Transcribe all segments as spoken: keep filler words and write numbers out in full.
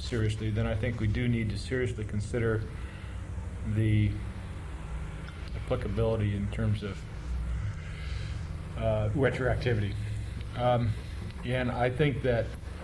seriously, then I think we do need to seriously consider the applicability in terms of uh, retroactivity. Um, and I think that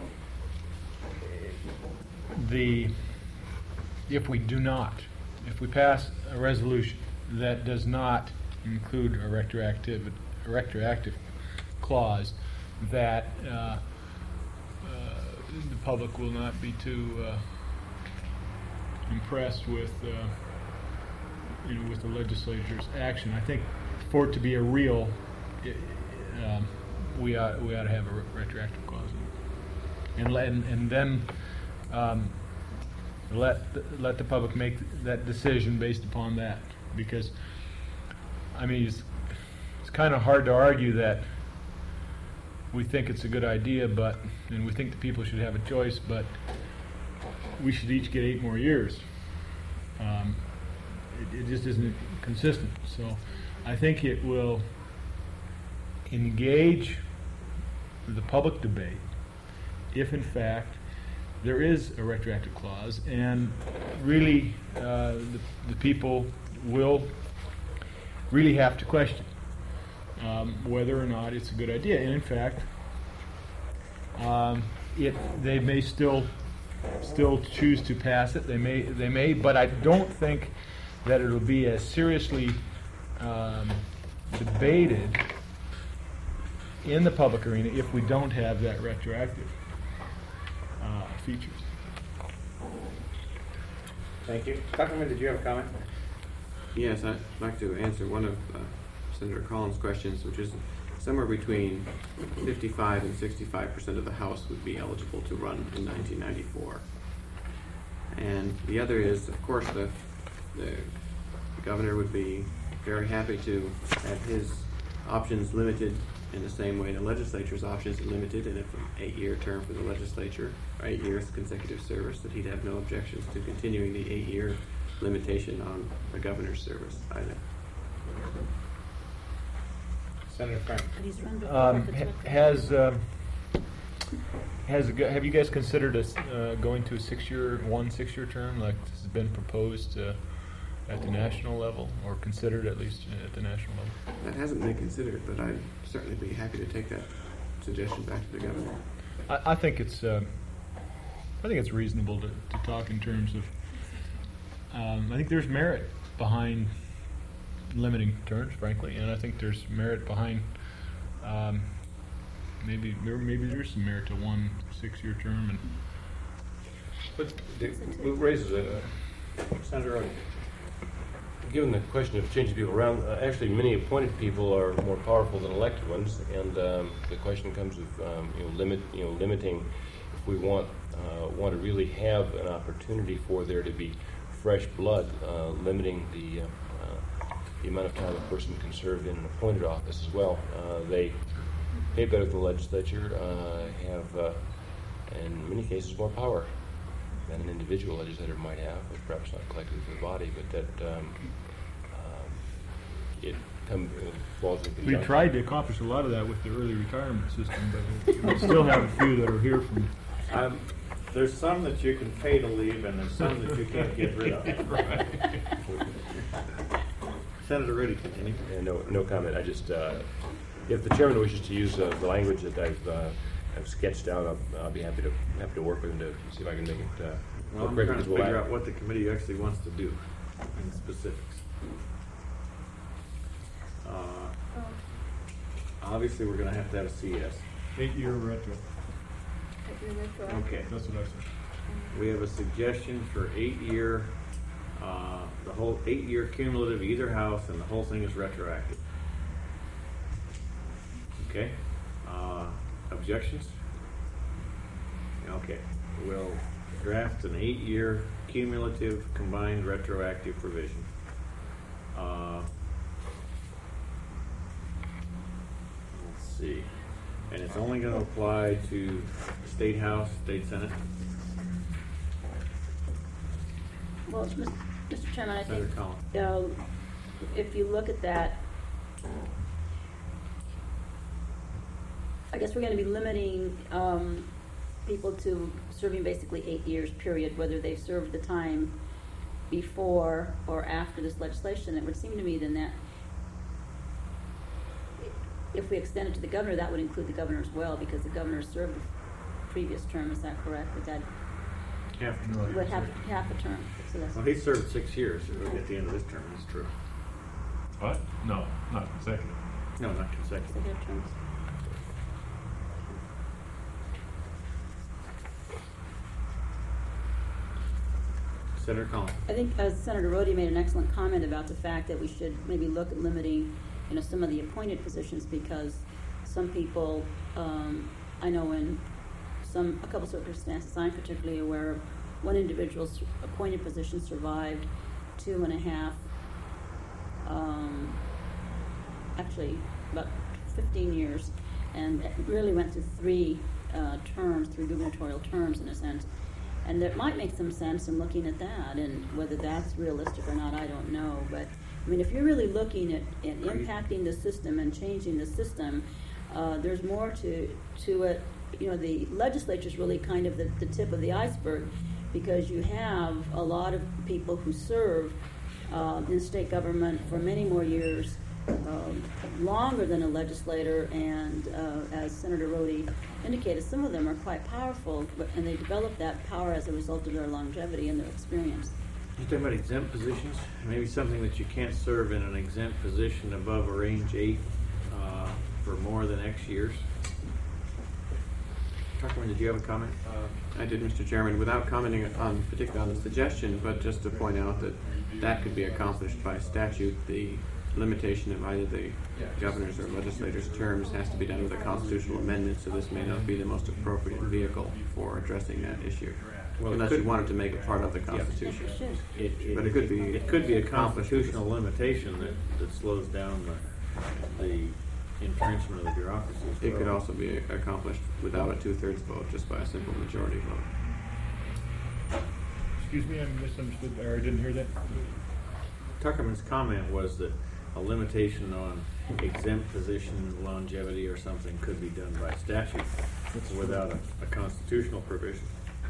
the if we do not, if we pass a resolution that does not include a retroactive, a retroactive clause, that uh, uh, the public will not be too uh, impressed with, uh, you know, with the legislature's action. I think for it to be a real, um, we ought we ought to have a re retroactive clause, in it. and and and then um, let the, let the public make that decision based upon that. Because I mean, it's it's kind of hard to argue that we think it's a good idea, but and we think the people should have a choice, but we should each get eight more years. Um, it, it just isn't consistent. So I think it will engage the public debate if, in fact, there is a retroactive clause, and really uh, the, the people will really have to question um, whether or not it's a good idea. And in fact, um, it they may still still choose to pass it. They may they may, but I don't think that it'll be as seriously um, debated in the public arena if we don't have that retroactive uh, features. Thank you. Tuckerman, did you have a comment? Yes, I'd like to answer one of uh, Senator Collins' questions, which is somewhere between fifty-five and sixty-five percent of the House would be eligible to run in nineteen ninety-four. And the other is, of course, the, the governor would be very happy to have his options limited in the same way the legislature's options are limited, and if an eight-year term for the legislature, or eight years consecutive service, that he'd have no objections to continuing the eight-year limitation on the governor's service either. Senator Frank. Um, ha has uh, has have you guys considered a, uh, going to a six-year, one six-year term like this has been proposed uh, at the national level, or considered at least at the national level? That hasn't been considered, but I'd certainly be happy to take that suggestion back to the governor. I, I think it's uh, I think it's reasonable to, to talk in terms of. Um, I think there's merit behind limiting terms, frankly, and I think there's merit behind um, maybe maybe there's some merit to one six-year term. And but it raises a Senator Odie. Given the question of changing people around, uh, actually many appointed people are more powerful than elected ones, and um, the question comes of um, you know limit you know limiting if we want uh, want to really have an opportunity for there to be fresh blood, uh, limiting the uh, uh, the amount of time a person can serve in an appointed office as well. Uh, they pay better than the legislature, uh, have uh, in many cases more power than an individual legislator might have, which perhaps not collectively for the body, but that um, um, it come, uh, falls into we conjunction. tried to accomplish a lot of that with the early retirement system, but we still have a few that are here from. Um, there's some that you can pay to leave, and there's some that you can't get rid of. Right. Senator Rudy, continue. Yeah, no, no comment. I just, uh, if the chairman wishes to use uh, the language that I've, uh, I've sketched out, I'll, I'll be happy to happy to work with him to see if I can make it. Uh, Well, I'm great trying to because we'll figure add- out what the committee actually wants to do in specifics. Uh, obviously, we're going to have to have a C S. Eight-year retro. Okay. That's what I said. We have a suggestion for eight-year, uh, the whole eight-year cumulative either house, and the whole thing is retroactive. Okay. Uh, objections? Okay. We'll draft an eight-year cumulative combined retroactive provision. Uh, let's see. And it's only going to apply to State House, State Senate. Well, Mister Chairman, I Senator think Collins. uh, if you look at that, I guess we're going to be limiting um, people to serving basically eight years period, whether they served the time before or after this legislation. It would seem to me then that if we extend it to the governor, that would include the governor as well, because the governor served the previous term. Is that correct? Would that Half. would have half a term? So that's Well, he served six years at the end of this term, that's true. What? No, not consecutive. No, not consecutive. consecutive terms. Senator Collins. I think uh, Senator Rhodey made an excellent comment about the fact that we should maybe look at limiting, you know, some of the appointed positions, because some people, um, I know in some, a couple circumstances I'm particularly aware of, one individual's appointed position survived two and a half, um, actually about fifteen years, and it really went through three uh, terms, three gubernatorial terms in a sense. And it might make some sense in looking at that, and whether that's realistic or not, I don't know. But I mean, if you're really looking at, at impacting the system and changing the system, uh, there's more to to it. You know, the legislature is really kind of the, the tip of the iceberg, because you have a lot of people who serve uh, in state government for many more years, um, longer than a legislator, and uh, as Senator Rhodey indicated, some of them are quite powerful, but, and they develop that power as a result of their longevity and their experience. You talking about exempt positions? Maybe something that you can't serve in an exempt position above a range eight uh, for more than X years? Tuckerman, did you have a comment? I did, Mister Chairman, without commenting on, particularly on the suggestion, but just to point out that that could be accomplished by statute. The limitation of either the governor's or legislator's terms has to be done with a constitutional amendment, so this may not be the most appropriate vehicle for addressing that issue. Well, it Unless could- you wanted to make it part of the Yeah. Constitution. It should. It, it, But it could be It could be a accomplished. constitutional limitation that, that slows down the, the entrenchment of the bureaucracy as It could well. also be accomplished without a two-thirds vote, just by a simple majority vote. Excuse me, I misunderstood, or I didn't hear that. Tuckerman's comment was that a limitation on exempt position longevity or something could be done by statute without a, a constitutional provision.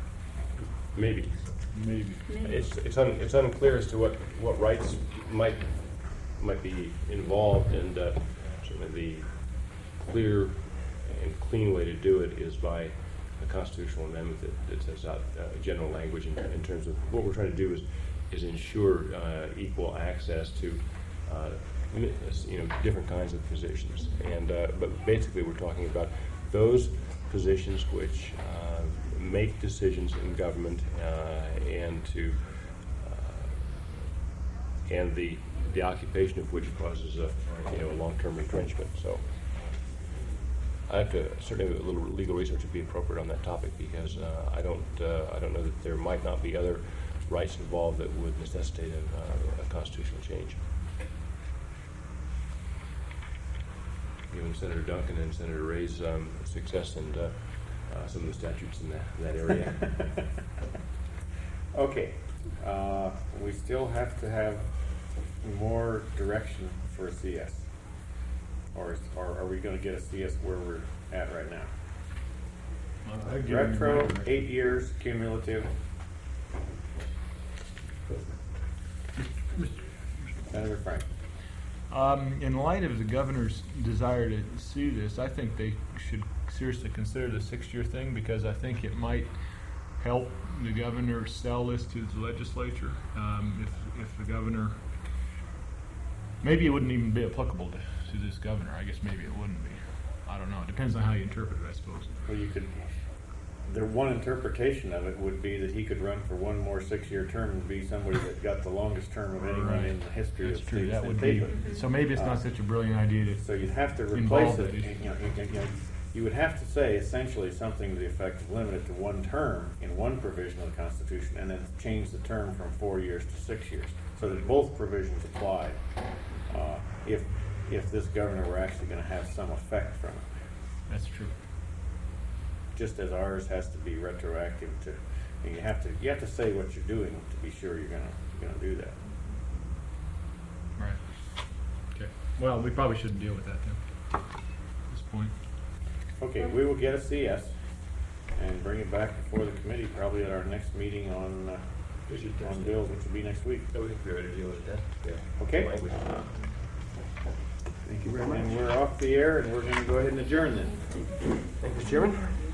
Maybe. Maybe. Maybe. It's, it's, un, it's unclear as to what, what rights might, might be involved, and uh, certainly the clear and clean way to do it is by a constitutional amendment that, that sets out uh, general language in, in terms of what we're trying to do is, is ensure uh, equal access to uh, you know, different kinds of positions. And, uh, but basically we're talking about those positions which uh, make decisions in government uh, and to uh, and the the occupation of which causes a you know a long-term retrenchment. So I have to certainly a little legal research would be appropriate on that topic, because uh, I don't uh, I don't know that there might not be other rights involved that would necessitate a, uh, a constitutional change. Given Senator Duncan and Senator Ray's um, success and uh, uh, some of the statutes in that, that area. Okay, uh, we still have to have more direction for a C S. Or, is- or are we gonna get a C S where we're at right now? Uh, I'd give him Retro, the- eight years, cumulative. Senator Frank. Um, in light of the governor's desire to see this, I think they should seriously consider the six-year thing, because I think it might help the governor sell this to the legislature. Um, if, if the governor, maybe it wouldn't even be applicable to, to this governor. I guess maybe it wouldn't be. I don't know. It depends on how you interpret it, I suppose. Well, you could, the one interpretation of it would be that he could run for one more six-year term and be somebody that got the longest term of anyone Right. in the history That's of true. states That in would be. paper. So maybe it's Uh, not such a brilliant idea to. So you'd have to replace Involve it, it. you know, you, you know, you would have to say essentially something to the effect of limited to one term in one provision of the Constitution, and then change the term from four years to six years, so that both provisions apply, uh, if, if this governor were actually gonna have some effect from it. That's true. Just as ours has to be retroactive to, and you have to, you have to say what you're doing to be sure you're gonna, you're gonna do that. Right. Okay. Well, we probably shouldn't deal with that then, at this point. Okay, we will get a C S, and bring it back before the committee, probably at our next meeting on, uh, on bills, which will be next week. So we think we're ready to deal with that? Yeah. Okay. Language. Thank you very much. And we're off the air, and we're gonna go ahead and adjourn then. Thank you, Mister Chairman.